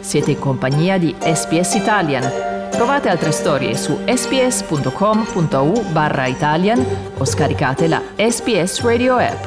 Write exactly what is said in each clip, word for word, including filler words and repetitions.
Siete in compagnia di S B S Italian. Trovate altre storie su sbs.com.au barra Italian o scaricate la S B S Radio app.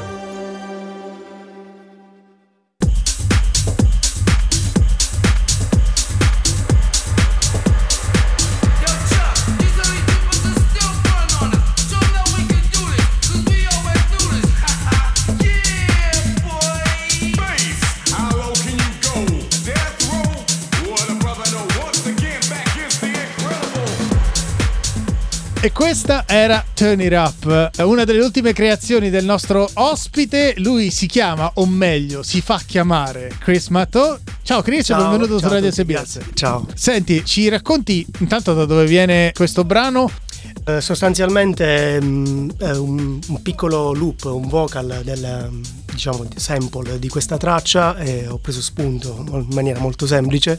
E questa era Turn It Up, una delle ultime creazioni del nostro ospite. Lui si chiama, o meglio, si fa chiamare Chris Matteau. Ciao Chris, ciao, benvenuto ciao su Radio tutti, S B S. grazie. Ciao. Senti, ci racconti intanto da dove viene questo brano? Eh, sostanzialmente mh, è un, un piccolo loop, un vocal del, diciamo, sample di questa traccia, e ho preso spunto in maniera molto semplice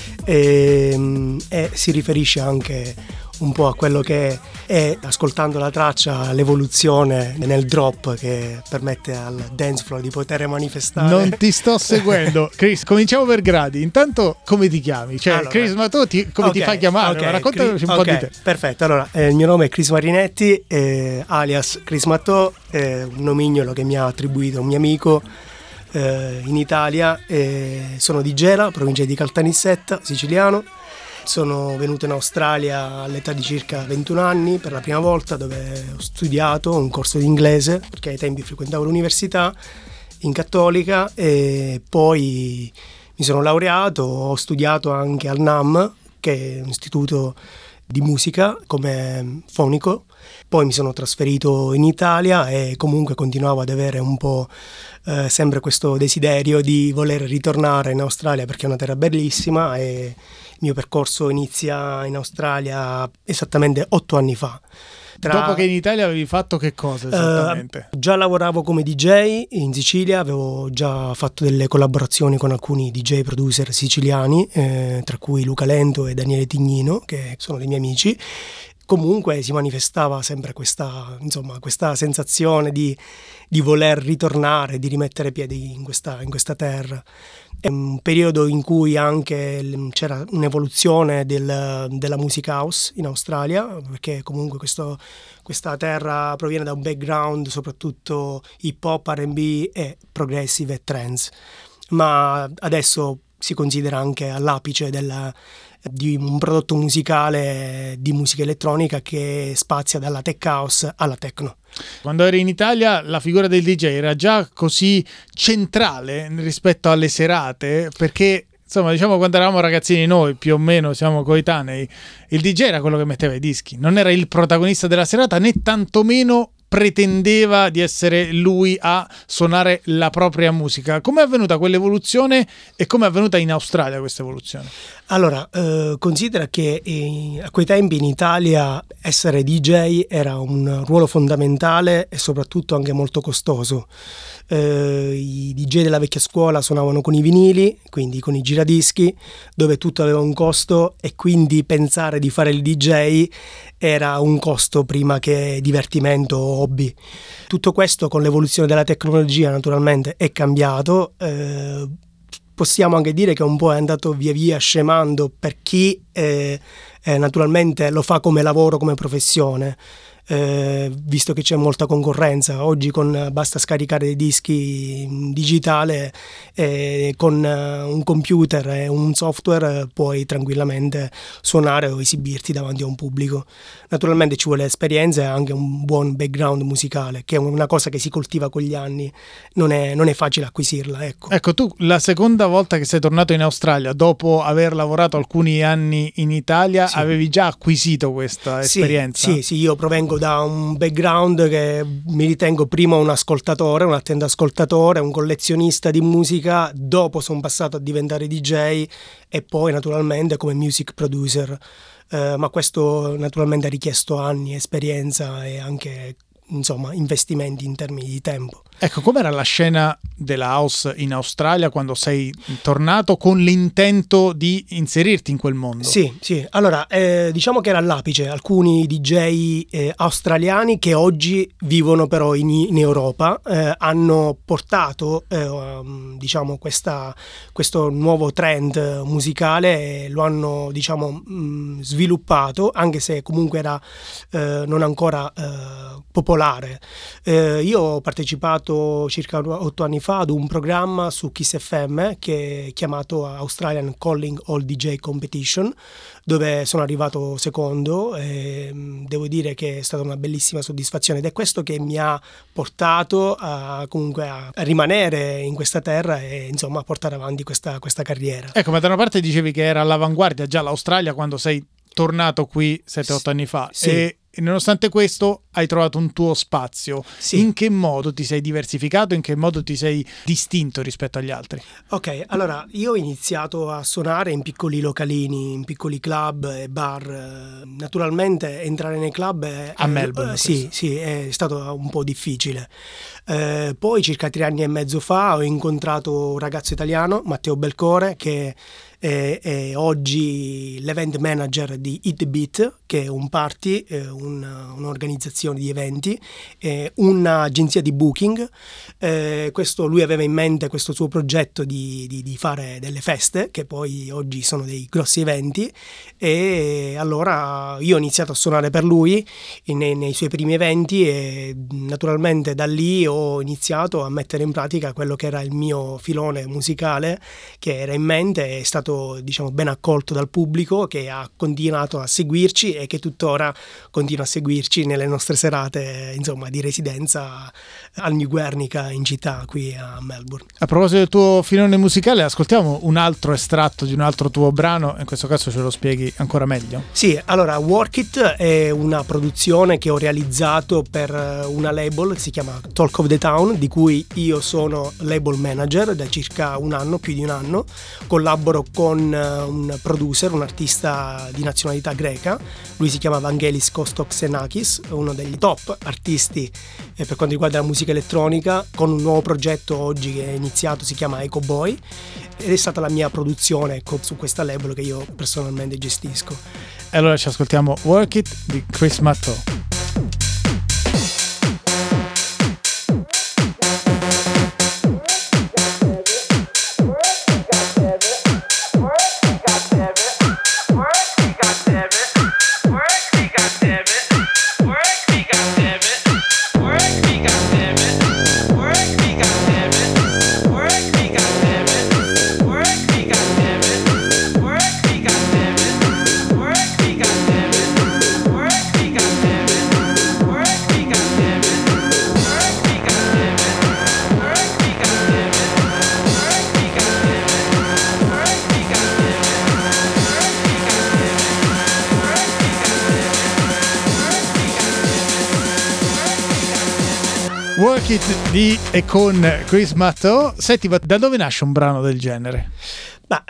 e, mh, e si riferisce anche un po' a quello che è, ascoltando la traccia, l'evoluzione nel drop che permette al dance floor di poter manifestare. Non ti sto seguendo. Chris, cominciamo per gradi. Intanto, come ti chiami? Cioè, allora, Chris Matteau, ti, come okay, ti fai chiamare? Okay, Raccontaci Chris, un po' okay, di te. Perfetto, allora, eh, il mio nome è Chris Marinetti, eh, alias Chris Matteau, eh, un nomignolo che mi ha attribuito un mio amico eh, in Italia. Eh, sono di Gela, provincia di Caltanissetta, siciliano. Sono venuto in Australia all'età di circa ventuno anni per la prima volta, dove ho studiato un corso di inglese, perché ai tempi frequentavo l'università in cattolica, e poi mi sono laureato. Ho studiato anche al N A M, che è un istituto di musica come fonico. Poi mi sono trasferito in Italia e comunque continuavo ad avere un po' eh, sempre questo desiderio di voler ritornare in Australia, perché è una terra bellissima, e il mio percorso inizia in Australia esattamente otto anni fa. Tra... Dopo che in Italia avevi fatto che cosa esattamente? Uh, già lavoravo come D J in Sicilia, avevo già fatto delle collaborazioni con alcuni D J producer siciliani, eh, tra cui Luca Lento e Daniele Tignino, che sono dei miei amici. Comunque si manifestava sempre questa, insomma, questa sensazione di, di voler ritornare, di rimettere piedi in questa, in questa terra. È un periodo in cui anche c'era un'evoluzione del, della music house in Australia, perché comunque questo, questa terra proviene da un background soprattutto hip hop, R and B e progressive e trance, ma adesso si considera anche all'apice della, di un prodotto musicale di musica elettronica che spazia dalla tech house alla techno. Quando eri in Italia la figura del D J era già così centrale rispetto alle serate, perché insomma, diciamo, quando eravamo ragazzini noi, più o meno siamo coetanei, il D J era quello che metteva i dischi, non era il protagonista della serata, né tantomeno pretendeva di essere lui a suonare la propria musica. Come è avvenuta quell'evoluzione e come è avvenuta in Australia questa evoluzione? Allora, eh, considera che eh, a quei tempi in Italia essere D J era un ruolo fondamentale e soprattutto anche molto costoso. Eh, I D J della vecchia scuola suonavano con i vinili, quindi con i giradischi, dove tutto aveva un costo, e quindi pensare di fare il D J era un costo prima che divertimento o hobby. Tutto questo con l'evoluzione della tecnologia naturalmente è cambiato. Eh, possiamo anche dire che un po' è andato via via scemando per chi eh, eh, naturalmente lo fa come lavoro, come professione. Eh, visto che c'è molta concorrenza oggi, con basta scaricare dei dischi in digitale, eh, con uh, un computer e un software puoi tranquillamente suonare o esibirti davanti a un pubblico. Naturalmente ci vuole esperienza e anche un buon background musicale, che è una cosa che si coltiva con gli anni, non è, non è facile acquisirla. Ecco. Ecco, tu la seconda volta che sei tornato in Australia, dopo aver lavorato alcuni anni in Italia, sì, avevi già acquisito questa esperienza? Sì, sì, sì, io provengo da un background che mi ritengo prima un ascoltatore, un attento ascoltatore, un collezionista di musica, dopo sono passato a diventare D J e poi naturalmente come music producer, eh, ma questo naturalmente ha richiesto anni, esperienza e anche insomma investimenti in termini di tempo. Ecco, com'era la scena della house in Australia quando sei tornato con l'intento di inserirti in quel mondo? Sì, sì. Allora, eh, diciamo che era all'apice. Alcuni D J eh, australiani che oggi vivono però in, in Europa eh, hanno portato eh, um, diciamo questa, questo nuovo trend musicale e lo hanno diciamo mh, sviluppato, anche se comunque era eh, non ancora eh, popolare. Eh, io ho partecipato circa otto anni fa ad un programma su Kiss F M che è chiamato Australian Calling All D J Competition, dove sono arrivato secondo e devo dire che è stata una bellissima soddisfazione ed è questo che mi ha portato a, comunque a rimanere in questa terra e insomma a portare avanti questa, questa carriera. Ecco, ma da una parte dicevi che era all'avanguardia già l'Australia quando sei tornato qui sette otto anni fa, sì. e E nonostante questo hai trovato un tuo spazio. Sì. In che modo ti sei diversificato? In che modo ti sei distinto rispetto agli altri? Ok, allora io ho iniziato a suonare in piccoli localini, in piccoli club e bar. Naturalmente entrare nei club è, a Melbourne. Eh, sì, sì, è stato un po' difficile. Eh, poi circa tre anni e mezzo fa ho incontrato un ragazzo italiano, Matteo Belcore, che è, è oggi l'event manager di Hit the Beat, che è un party, eh, un, un'organizzazione di eventi, eh, un'agenzia di booking. Eh, questo, lui aveva in mente questo suo progetto di, di, di fare delle feste, che poi oggi sono dei grossi eventi, e allora io ho iniziato a suonare per lui nei, nei suoi primi eventi e naturalmente da lì ho iniziato a mettere in pratica quello che era il mio filone musicale che era in mente. È stato diciamo ben accolto dal pubblico, che ha continuato a seguirci e che tuttora continua a seguirci nelle nostre serate insomma di residenza al New Guernica in città qui a Melbourne. A proposito del tuo filone musicale, ascoltiamo un altro estratto di un altro tuo brano, in questo caso ce lo spieghi ancora meglio. Sì, allora Work It è una produzione che ho realizzato per una label che si chiama Talk of the Town, di cui io sono label manager da circa un anno, più di un anno. Collaboro con un producer, un artista di nazionalità greca, lui si chiama Vangelis Kostok-Xenakis, uno degli top artisti per quanto riguarda la musica elettronica, con un nuovo progetto oggi che è iniziato, si chiama Echo Boy, ed è stata la mia produzione ecco, su questa label che io personalmente gestisco. E allora ci ascoltiamo Work It di Chris Matteau. Work It di e con Chris Matteau. Senti, da dove nasce un brano del genere? Beh,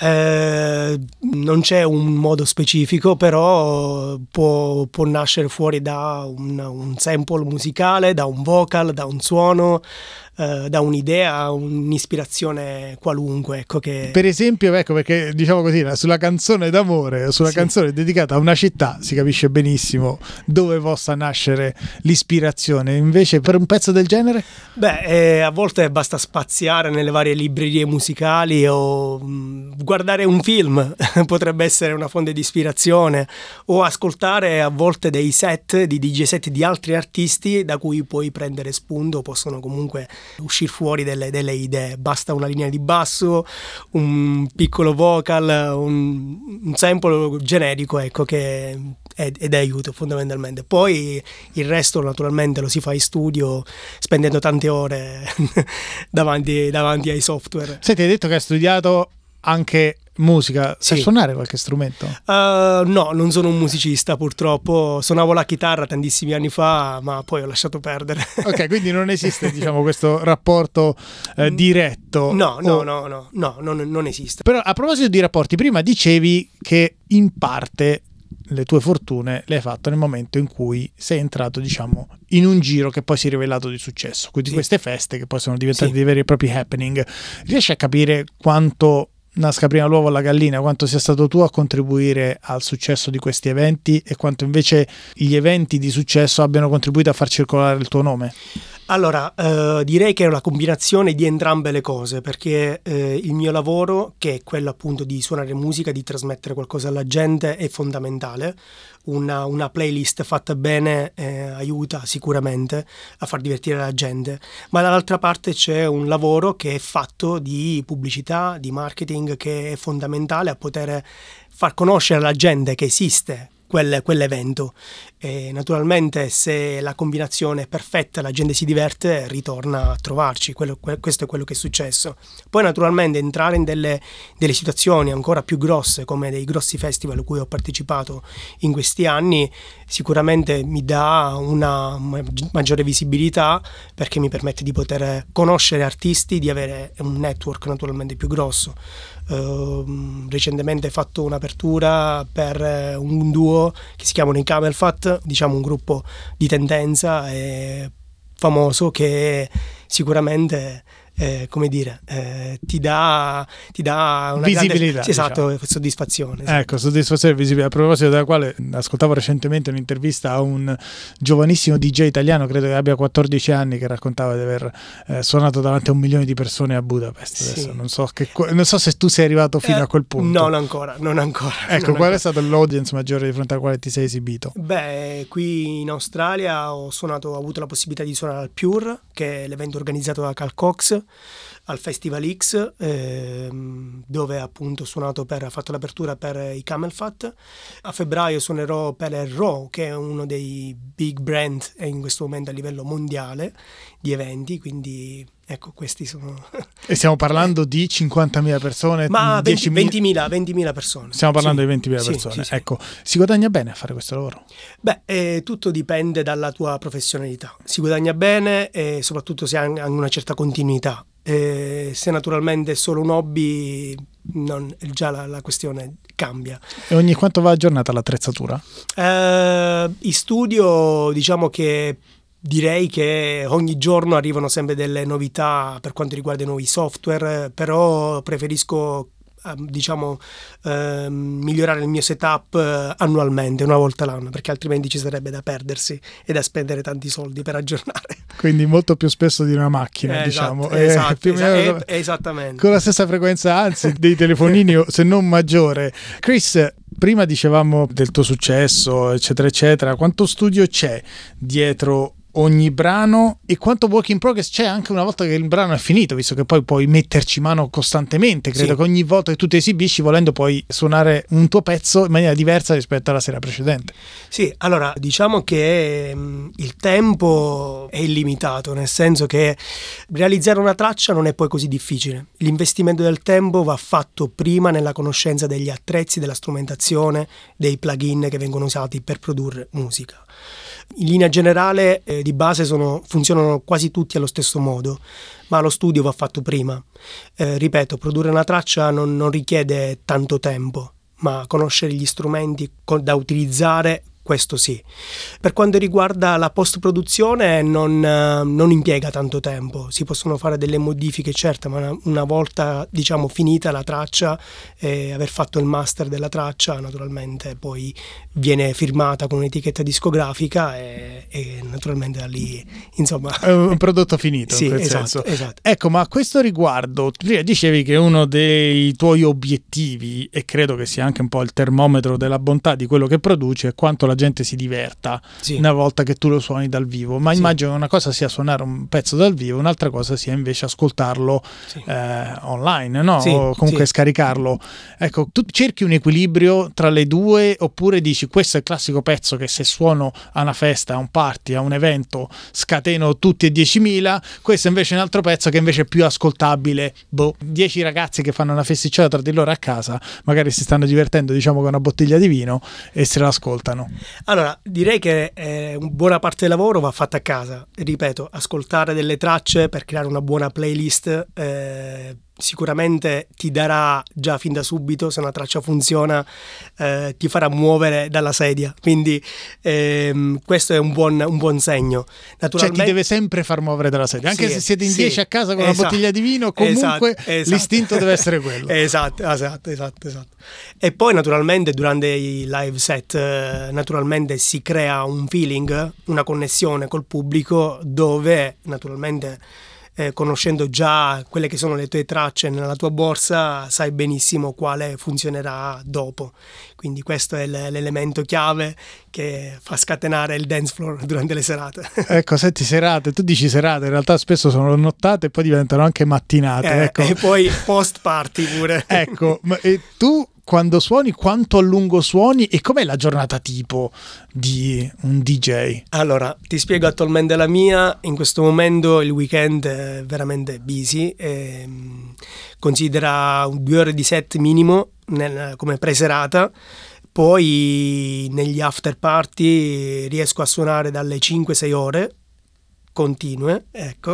eh, non c'è un modo specifico, però può, può nascere fuori da un, un sample musicale, da un vocal, da un suono, eh, da un'idea, un'ispirazione qualunque. Ecco che... Per esempio, ecco perché diciamo così, sulla canzone d'amore, sulla sì. canzone dedicata a una città, si capisce benissimo dove possa nascere l'ispirazione. Invece per un pezzo del genere? Beh, eh, a volte basta spaziare nelle varie librerie musicali o mh, guardare un film potrebbe essere una fonte di ispirazione, o ascoltare a volte dei set di D J set di altri artisti da cui puoi prendere spunto, possono comunque uscire fuori delle, delle idee. Basta una linea di basso, un piccolo vocal, un, un sample generico ecco che è, ed è aiuto fondamentalmente. Poi il resto naturalmente lo si fa in studio spendendo tante ore davanti, davanti ai software. Senti, hai detto che hai studiato anche musica, sai sì. suonare qualche strumento? Uh, no, non sono un musicista purtroppo, suonavo la chitarra tantissimi anni fa ma poi ho lasciato perdere. Ok, quindi non esiste diciamo questo rapporto eh, diretto? No, no, o... no, no, no, non, non esiste. Però a proposito di rapporti, prima dicevi che in parte le tue fortune le hai fatto nel momento in cui sei entrato, diciamo, in un giro che poi si è rivelato di successo, quindi sì. Queste feste che poi sono diventate sì. dei veri e propri happening. Riesci a capire quanto nasca prima l'uovo o la gallina, quanto sia stato tu a contribuire al successo di questi eventi e quanto invece gli eventi di successo abbiano contribuito a far circolare il tuo nome? Allora, eh, direi che è una combinazione di entrambe le cose, perché eh, il mio lavoro, che è quello appunto di suonare musica, di trasmettere qualcosa alla gente, è fondamentale. Una, una playlist fatta bene eh, aiuta sicuramente a far divertire la gente, ma dall'altra parte c'è un lavoro che è fatto di pubblicità, di marketing, che è fondamentale a poter far conoscere alla gente che esiste quel, quell'evento. E naturalmente se la combinazione è perfetta, la gente si diverte, ritorna a trovarci. Quello, que- questo è quello che è successo. Poi naturalmente entrare in delle, delle situazioni ancora più grosse, come dei grossi festival a cui ho partecipato in questi anni, sicuramente mi dà una maggiore visibilità, perché mi permette di poter conoscere artisti, di avere un network naturalmente più grosso. Uh, recentemente ho fatto un'apertura per un duo che si chiamano i Camel Fat, diciamo un gruppo di tendenza eh, famoso, che sicuramente eh, come dire eh, ti dà ti dà una visibilità, grande, sì, esatto, diciamo. soddisfazione esatto. Ecco, soddisfazione visibile. A proposito della quale ascoltavo recentemente un'intervista a un giovanissimo D J italiano, credo che abbia quattordici anni, che raccontava di aver eh, suonato davanti a un milione di persone a Budapest. Adesso sì. non so che non so se tu sei arrivato fino eh, a quel punto. Non ancora, non ancora. Ecco, non qual ancora. è stato l'audience maggiore di fronte al quale ti sei esibito? Beh, qui in Australia ho suonato, ho avuto la possibilità di suonare al Pure, che è l'evento organizzato da Carl Cox, al Festival X, ehm, dove appunto ho suonato per, ho fatto l'apertura per i Camel Fat. A febbraio suonerò per il Raw, che è uno dei big brand in questo momento a livello mondiale di eventi, quindi ecco, questi sono... E stiamo parlando di cinquantamila persone? Ma ventimila persone. Stiamo parlando sì. di ventimila sì, persone. Sì, sì. Ecco, si guadagna bene a fare questo lavoro? Beh, eh, tutto dipende dalla tua professionalità. Si guadagna bene e soprattutto se hai una certa continuità. Eh, se naturalmente è solo un hobby, non, già la, la questione cambia. E ogni quanto va aggiornata l'attrezzatura? Eh, in studio diciamo che direi che ogni giorno arrivano sempre delle novità per quanto riguarda i nuovi software, però preferisco diciamo eh, migliorare il mio setup eh, annualmente, una volta l'anno, perché altrimenti ci sarebbe da perdersi e da spendere tanti soldi per aggiornare. Quindi molto più spesso di una macchina, eh, diciamo. Esatto, eh, più esatto, meno, esatto, esattamente. Con la stessa frequenza, anzi, dei telefonini, se non maggiore. Chris, prima dicevamo del tuo successo, eccetera, eccetera. Quanto studio c'è dietro ogni brano e quanto work in progress c'è anche una volta che il brano è finito, visto che poi puoi metterci mano costantemente? Credo sì. che ogni volta che tu ti esibisci, volendo, puoi suonare un tuo pezzo in maniera diversa rispetto alla sera precedente. Sì, allora diciamo che mh, il tempo è illimitato, nel senso che realizzare una traccia non è poi così difficile. L'investimento del tempo va fatto prima nella conoscenza degli attrezzi, della strumentazione, dei plugin che vengono usati per produrre musica. In linea generale eh, di base sono, funzionano quasi tutti allo stesso modo, ma lo studio va fatto prima. Eh, ripeto, produrre una traccia non, non richiede tanto tempo, ma conoscere gli strumenti da utilizzare, questo sì. Per quanto riguarda la post-produzione non, non impiega tanto tempo, si possono fare delle modifiche, certo, ma una, una volta diciamo finita la traccia e aver fatto il master della traccia, naturalmente poi viene firmata con un'etichetta discografica e, e naturalmente da lì insomma è un prodotto finito. Sì, in quel esatto, senso. esatto. Ecco, ma a questo riguardo prima dicevi che uno dei tuoi obiettivi, e credo che sia anche un po' il termometro della bontà di quello che produci, è quanto la gente si diverta sì. una volta che tu lo suoni dal vivo, ma sì. immagino che una cosa sia suonare un pezzo dal vivo, un'altra cosa sia invece ascoltarlo sì. eh, online, no? Sì, o comunque sì. scaricarlo. Ecco, tu cerchi un equilibrio tra le due, oppure dici questo è il classico pezzo che se suono a una festa, a un party, a un evento scateno tutti e diecimila, questo invece è un altro pezzo che invece è più ascoltabile, boh, dieci ragazzi che fanno una festicciata tra di loro a casa, magari si stanno divertendo diciamo con una bottiglia di vino e se la ascoltano. Allora, direi che eh, buona parte del lavoro va fatta a casa. Ripeto, ascoltare delle tracce per creare una buona playlist eh, sicuramente ti darà già fin da subito, se una traccia funziona, eh, ti farà muovere dalla sedia, quindi ehm, questo è un buon, un buon segno. Naturalmente, cioè ti deve sempre far muovere dalla sedia, anche sì, se siete in sì, dieci a casa con esatto, una bottiglia di vino, comunque esatto, esatto. l'istinto deve essere quello. Esatto, esatto, esatto, esatto. E poi naturalmente durante i live set eh, naturalmente si crea un feeling, una connessione col pubblico, dove naturalmente Eh, conoscendo già quelle che sono le tue tracce nella tua borsa, sai benissimo quale funzionerà dopo. Quindi questo è l- l'elemento chiave che fa scatenare il dance floor durante le serate. Ecco, senti, serate, tu dici serate, in realtà spesso sono nottate e poi diventano anche mattinate. Eh, ecco. E poi post party pure. Ecco, ma e tu quando suoni, quanto a lungo suoni e com'è la giornata tipo di un D J? Allora, ti spiego attualmente la mia. In questo momento il weekend è veramente busy, e, mh, considera due ore di set minimo nel, come preserata. Poi negli after party riesco a suonare dalle cinque sei ore continue, ecco.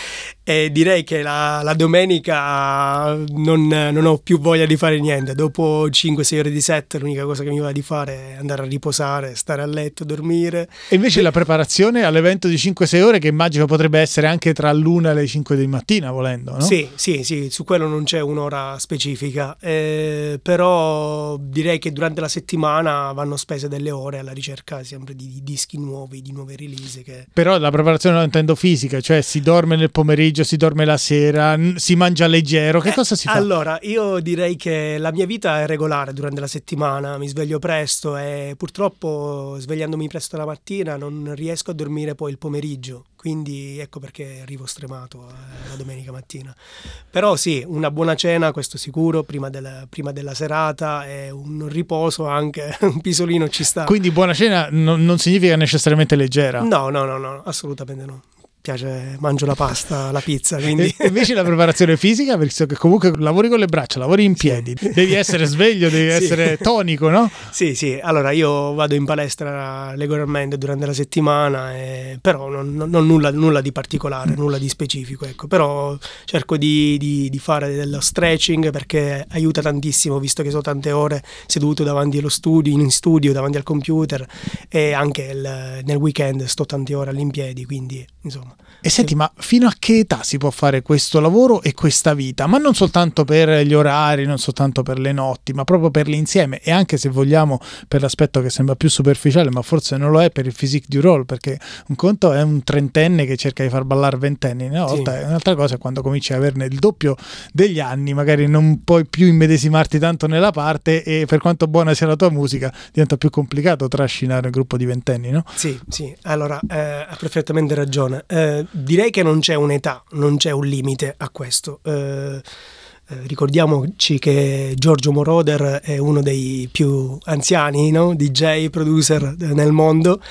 E direi che la, la domenica non, non ho più voglia di fare niente. Dopo cinque sei ore di set l'unica cosa che mi va di fare è andare a riposare, stare a letto, dormire. E invece la preparazione all'evento di cinque sei ore, che immagino potrebbe essere anche tra l'una e le cinque di mattina, volendo, no? Sì, sì, sì, su quello non c'è un'ora specifica, eh, però direi che durante la settimana vanno spese delle ore alla ricerca sempre di, di dischi nuovi, di nuove release. Che... Però la preparazione non intendo fisica, cioè si dorme nel pomeriggio, si dorme la sera, si mangia leggero, che eh, cosa si fa? Allora, io direi che la mia vita è regolare durante la settimana, mi sveglio presto e purtroppo svegliandomi presto la mattina non riesco a dormire poi il pomeriggio, quindi ecco perché arrivo stremato eh, la domenica mattina. Però sì, una buona cena, questo sicuro, prima della, prima della serata, e un riposo anche, un pisolino ci sta. Quindi buona cena non, non significa necessariamente leggera? No, no, no, no, assolutamente no. Piace, mangio la pasta, la pizza, quindi... E invece la preparazione fisica, perché so che comunque lavori con le braccia, lavori in piedi, sì. Devi essere sveglio, devi sì. essere tonico, no? Sì, sì, allora io vado in palestra regolarmente durante la settimana, e... però non, non, non nulla, nulla di particolare, nulla di specifico, ecco. Però cerco di, di, di fare dello stretching perché aiuta tantissimo, visto che sono tante ore seduto davanti allo studio, in studio, davanti al computer, e anche il, nel weekend sto tante ore all'impiedi, quindi insomma. E senti, ma fino a che età si può fare questo lavoro e questa vita? Ma non soltanto per gli orari, non soltanto per le notti, ma proprio per l'insieme, e anche, se vogliamo, per l'aspetto che sembra più superficiale, ma forse non lo è, per il physique du role, perché un conto è un trentenne che cerca di far ballare ventenni, una volta, sì. Un'altra cosa è quando cominci a averne il doppio degli anni, magari non puoi più immedesimarti tanto nella parte, e per quanto buona sia la tua musica diventa più complicato trascinare un gruppo di ventenni, no? Sì, sì, allora eh, ha perfettamente ragione. Eh, direi che non c'è un'età, non c'è un limite a questo. Eh, eh, ricordiamoci che Giorgio Moroder è uno dei più anziani, no? D J, producer nel mondo,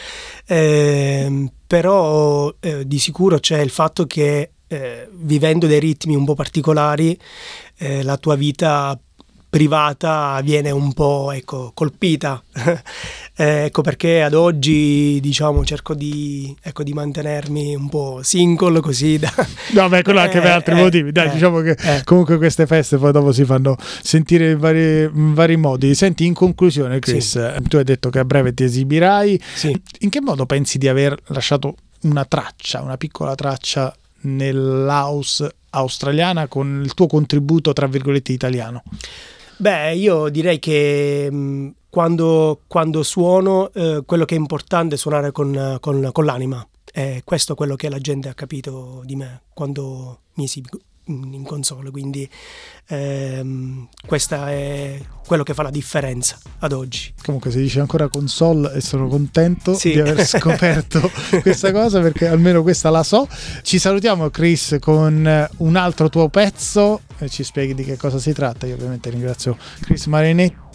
eh, però eh, di sicuro c'è il fatto che eh, vivendo dei ritmi un po' particolari, eh, la tua vita privata viene un po', ecco, colpita. eh, ecco perché ad oggi, diciamo, cerco di, ecco, di mantenermi un po' single, così da... No, beh, quello anche eh, per altri eh, motivi. Dai, eh, diciamo che eh. comunque queste feste poi dopo si fanno sentire in vari, in vari modi. Senti, in conclusione, Chris, sì. Tu hai detto che a breve ti esibirai. Sì. In che modo pensi di aver lasciato una traccia, una piccola traccia nell'house australiana con il tuo contributo, tra virgolette, italiano? Beh, io direi che mh, quando, quando suono, eh, quello che è importante è suonare con, con, con l'anima. E questo è quello che la gente ha capito di me quando mi esibo in console, quindi ehm, questo è quello che fa la differenza ad oggi. Comunque si dice ancora console e sono contento sì. di aver scoperto questa cosa, perché almeno questa la so. Ci salutiamo, Chris, con un altro tuo pezzo e ci spieghi di che cosa si tratta. Io ovviamente ringrazio Chris Marinetti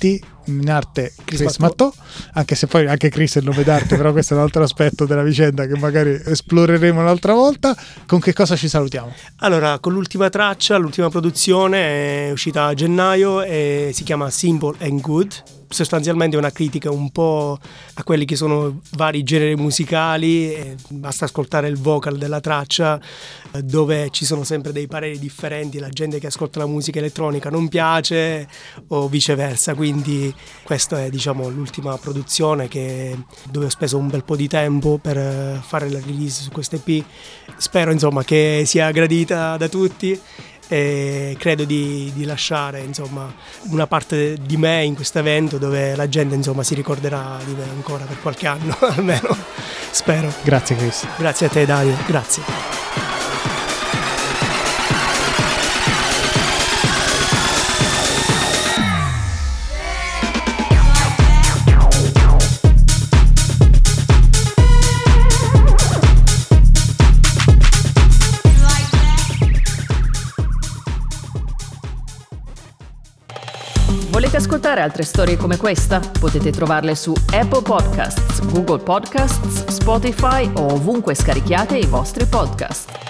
in arte Chris, Chris Matteau. Matteau, anche se poi anche Chris è il nome d'arte, però questo è un altro aspetto della vicenda che magari esploreremo un'altra volta. Con che cosa ci salutiamo? Allora, con l'ultima traccia, l'ultima produzione è uscita a gennaio e si chiama Simple and Good. Sostanzialmente è una critica un po' a quelli che sono vari generi musicali, e basta ascoltare il vocal della traccia dove ci sono sempre dei pareri differenti, la gente che ascolta la musica elettronica non piace o viceversa, quindi questa è diciamo l'ultima produzione che, dove ho speso un bel po' di tempo per fare la release su questa E P. Spero insomma che sia gradita da tutti e credo di, di lasciare insomma una parte di me in questo evento dove la gente insomma si ricorderà di me ancora per qualche anno almeno, spero. Grazie Chris. Grazie a te Dario, grazie. Volete ascoltare altre storie come questa? Potete trovarle su Apple Podcasts, Google Podcasts, Spotify o ovunque scarichiate i vostri podcast.